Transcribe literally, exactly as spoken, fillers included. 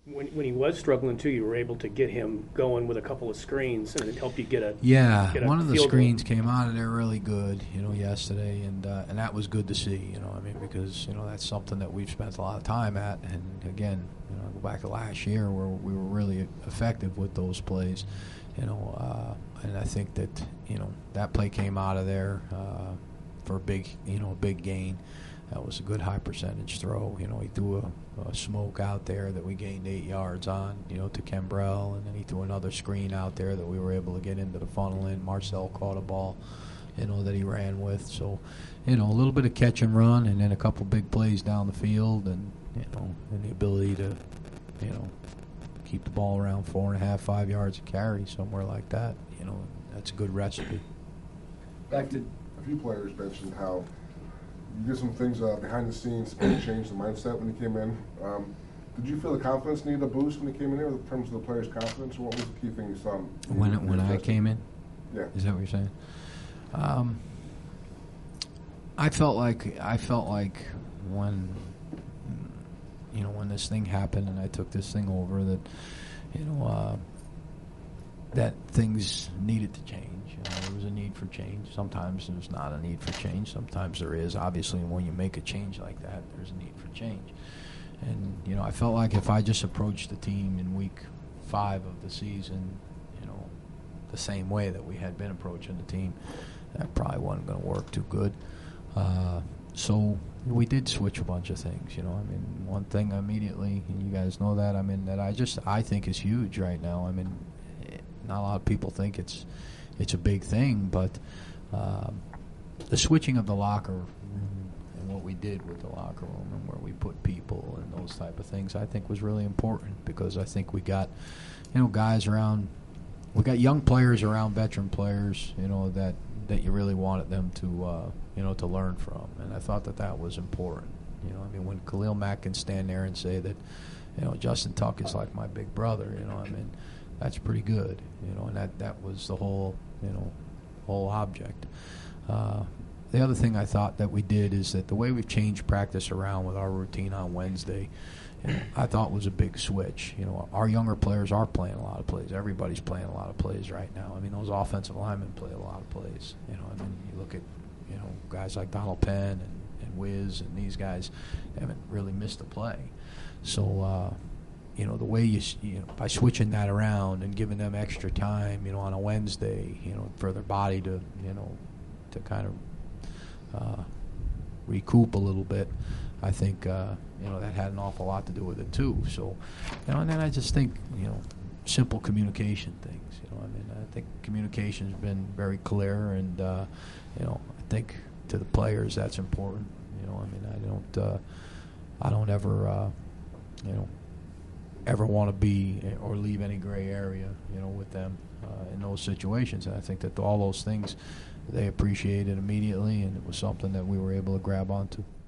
When, when he was struggling too, you were able to get him going with a couple of screens, and it helped you get a yeah. get a One of the field goal. screens came out of there really good, you know, yesterday, and uh, and that was good to see, you know. I mean, because you know that's something that we've spent a lot of time at, and again, you know, go back to last year where we were really effective with those plays, you know, uh, and I think that you know that play came out of there uh, for a big, you know, a big gain. That was a good high percentage throw. You know, he threw a, a smoke out there that we gained eight yards on, you know, to Kembrell, and then he threw another screen out there that we were able to get into the funnel in. Marcel caught a ball, you know, that he ran with. So, you know, a little bit of catch and run, and then a couple big plays down the field, and, you know, and the ability to, you know, keep the ball around four and a half, five yards of carry, somewhere like that. You know, that's a good recipe. Back to a few players mentioned how you did some things uh, behind the scenes to change the mindset when you came in. Um, did you feel the confidence needed a boost when you came in there in terms of the players' confidence, or what was the key thing you saw? When it, when I came in? Yeah. Is that what you're saying? Um, I felt like I felt like when you know when this thing happened and I took this thing over that you know uh, that things needed to change. You know, there was a need for change. Sometimes there's not a need for change. Sometimes there is. Obviously, when you make a change like that, there's a need for change. And, you know, I felt like if I just approached the team in week five of the season, you know, the same way that we had been approaching the team, that probably wasn't going to work too good. Uh, so we did switch a bunch of things, you know. I mean, one thing immediately, and you guys know that, I mean, that I just, I think is huge right now. I mean, not a lot of people think it's it's a big thing, but um, the switching of the locker room and what we did with the locker room and where we put people and those type of things, I think was really important, because I think we got, you know, guys around, we got young players around veteran players, you know, that, that you really wanted them to, uh, you know, to learn from, and I thought that that was important. You know, I mean, when Khalil Mack can stand there and say that, you know, Justin Tuck is like my big brother, you know, I mean, that's pretty good, you know, and that, that was the whole, you know, whole object. Uh, the other thing I thought that we did is that the way we've changed practice around with our routine on Wednesday, you know, I thought was a big switch. You know, our younger players are playing a lot of plays. Everybody's playing a lot of plays right now. I mean, those offensive linemen play a lot of plays. You know, I mean, you look at, you know, guys like Donald Penn and, and Wiz and these guys haven't really missed a play. So, uh, you know, the way you, you know, by switching that around and giving them extra time, you know, on a Wednesday, you know, for their body to, you know, to kind of uh, recoup a little bit, I think, uh, you know, that had an awful lot to do with it too. So, you know, and then I just think, you know, simple communication things. You know, I mean, I think communication's been very clear, and uh, you know, I think to the players that's important. You know, I mean, I don't, uh, I don't ever, uh, you know. ever want to be or leave any gray area, you know, with them uh, in those situations. And I think that all those things they appreciated immediately, and it was something that we were able to grab onto.